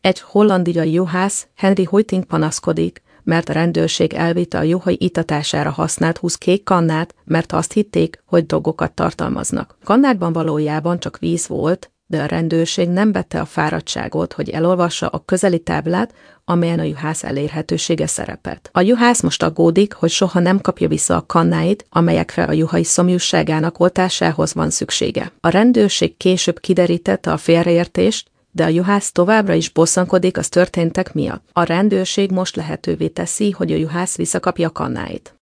Egy hollandiai juhász, Henry Hoyting panaszkodik, mert a rendőrség elvitte a juhai itatására használt 20 kék kannát, mert azt hitték, hogy drogokat tartalmaznak. Kannákban valójában csak víz volt, de a rendőrség nem vette a fáradtságot, hogy elolvassa a közeli táblát, amelyen a juhász elérhetősége szerepelt. A juhász most aggódik, hogy soha nem kapja vissza a kannáit, amelyekre a juhai szomjúságának oltásához van szüksége. A rendőrség később kiderítette a félreértést, de a juhász továbbra is bosszankodik az történtek miatt. A rendőrség most lehetővé teszi, hogy a juhász visszakapja a kannáit.